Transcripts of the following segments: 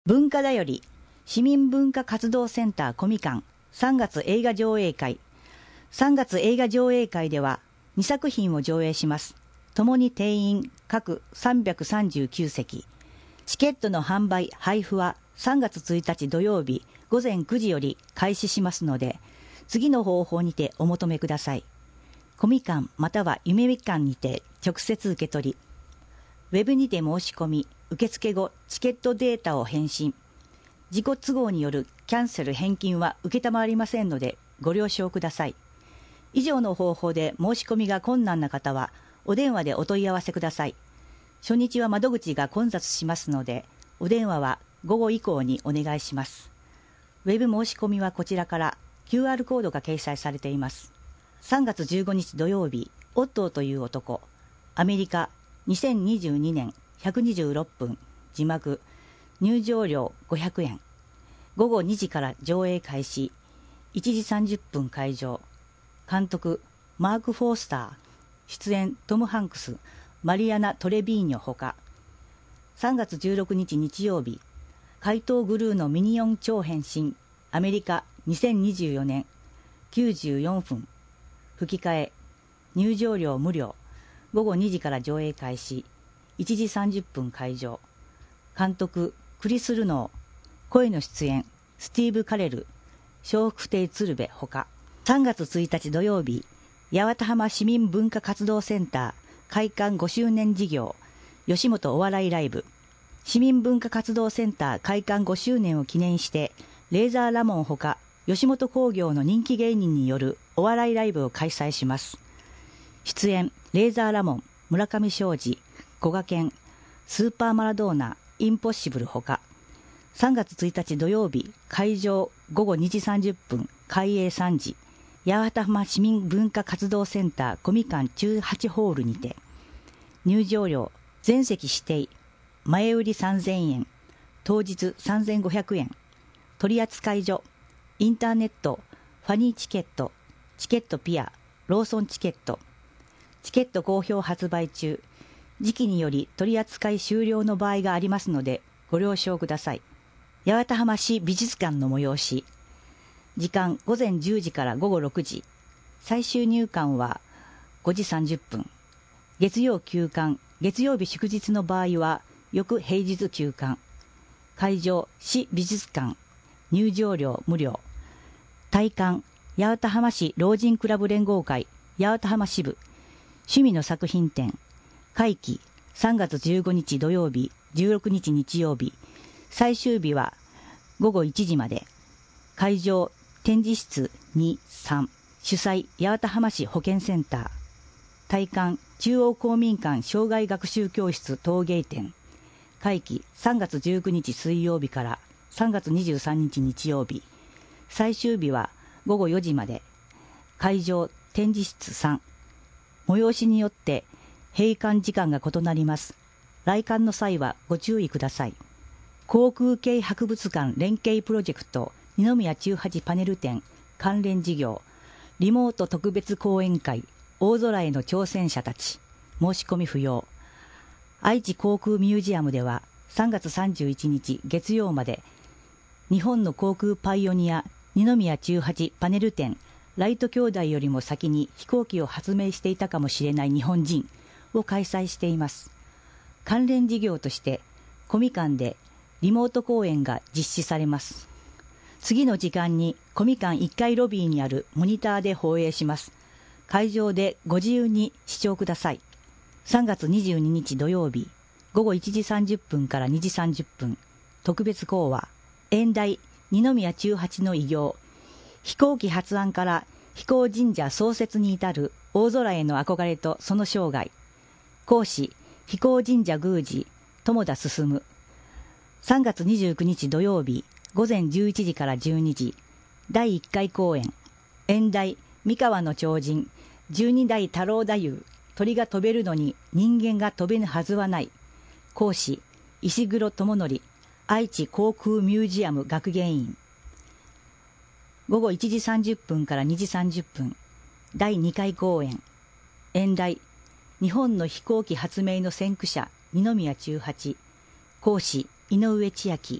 文化だより市民文化活動センターコミカン3月映画上映会。3月映画上映会では2作品を上映します。ともに定員各339席。チケットの販売・配布は3月1日土曜日午前9時より開始しますので、次の方法にてお求めください。コミカンまたは夢みかんにて直接受け取り、ウェブにて申し込み、受付後チケットデータを返信。自己都合によるキャンセル返金は承りませんのでご了承ください。以上の方法で申し込みが困難な方はお電話でお問い合わせください。初日は窓口が混雑しますので、お電話は午後以降にお願いします。ウェブ申し込みはこちらから QR コードが掲載されています。3月15日土曜日、オットーという男、アメリカ2022年126分、字幕、入場料500円。午後2時から上映開始、1時30分会場。監督、マーク・フォースター。出演、トム・ハンクス、マリアナ・トレビーニョほか。3月16日日曜日、怪盗グルーのミニオン超変身、アメリカ2024年94分。吹き替え、入場料無料。午後2時から上映開始、1時30分会場。監督、クリス・ルノー。声の出演、スティーブ・カレル、笑福亭鶴瓶ほか。3月1日土曜日、八幡浜市民文化活動センター開館5周年事業、吉本お笑いライブ。市民文化活動センター開館5周年を記念して、レーザーラモンほか、吉本興業の人気芸人によるお笑いライブを開催します。出演、レーザーラモン、村上昌司、こがけん、スーパーマラドーナ、インポッシブルほか。3月1日土曜日、会場午後2時30分、開営3時、八幡浜市民文化活動センターコミカン18ホールにて、入場料、全席指定、前売り3000円、当日3500円、取扱所、インターネット、ファニーチケット、チケットピア、ローソンチケット、チケット好評発売中、時期により取扱い終了の場合がありますのでご了承ください。八幡浜市美術館の催し。時間午前10時から午後6時。最終入館は5時30分。月曜休館、月曜日祝日の場合は翌平日休館。会場市美術館。入場料無料。体感八幡浜市老人クラブ連合会八幡浜支部。趣味の作品展。会期3月15日土曜日、16日日曜日。最終日は午後1時まで。会場展示室2、3。主催八幡浜市保健センター。体感中央公民館障害学習教室陶芸展。会期3月19日水曜日から3月23日日曜日。最終日は午後4時まで。会場展示室3。催しによって閉館時間が異なります。来館の際はご注意ください。航空系博物館連携プロジェクト二宮中八パネル展関連事業リモート特別講演会大空への挑戦者たち申し込み不要。愛知航空ミュージアムでは3月31日月曜まで日本の航空パイオニア二宮中八パネル展ライト兄弟よりも先に飛行機を発明していたかもしれない日本人を開催しています。関連事業としてコミカンでリモート講演が実施されます。次の時間にコミカン1階ロビーにあるモニターで放映します。会場でご自由に視聴ください。3月22日土曜日午後1時30分から2時30分特別講話演題二宮中八の偉業飛行機発案から飛行神社創設に至る大空への憧れとその生涯講師飛行神社宮司友田進。3月29日土曜日午前11時から12時第1回公演演題三河の超人12代太郎太夫鳥が飛べるのに人間が飛べぬはずはない講師石黒智則愛知航空ミュージアム学芸員。午後1時30分から2時30分第2回公演演題日本の飛行機発明の先駆者二宮中八講師井上千秋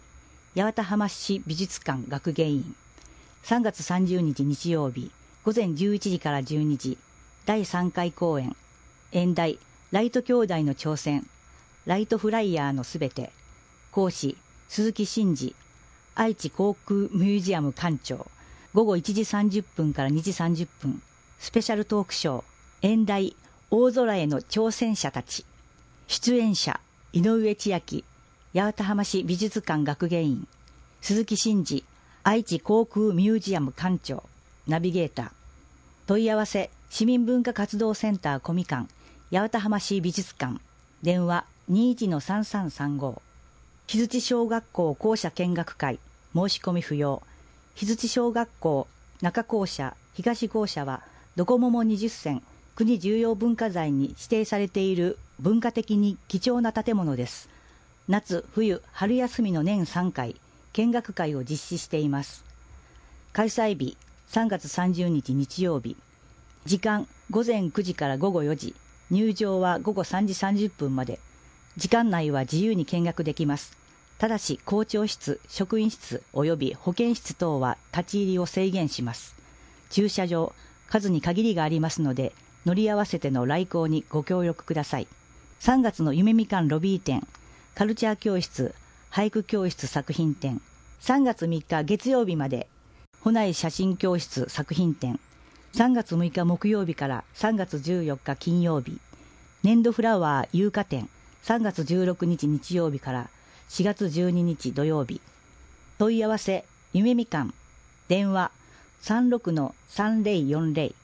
八幡浜市美術館学芸員。3月30日日曜日午前11時から12時、第3回公演。演題、ライト兄弟の挑戦、ライトフライヤーのすべて。講師、鈴木真二、愛知航空ミュージアム館長。午後1時30分から2時30分、スペシャルトークショー。演題、大空への挑戦者たち。出演者、井上千秋、八幡浜市美術館学芸員。鈴木真二、愛知航空ミュージアム館長。ナビゲーター。問い合わせ、市民文化活動センター小みかん、八幡浜市美術館。電話 21-3335。日槌小学校校舎見学会、申し込み不要。日槌小学校中校舎東校舎はどこもも20選国重要文化財に指定されている文化的に貴重な建物です。夏冬春休みの年3回見学会を実施しています。開催日3月30日日曜日。時間午前9時から午後4時、入場は午後3時30分まで。時間内は自由に見学できます。ただし校長室、職員室及び保健室等は立ち入りを制限します。駐車場、数に限りがありますので、乗り合わせての来校にご協力ください。3月の夢みかんロビー展、カルチャー教室、俳句教室作品展、3月3日月曜日まで、保内写真教室作品展、3月6日木曜日から3月14日金曜日、粘土フラワー有価展、3月16日日曜日から4月12日土曜日。問い合わせ、夢みかん。電話 36-3040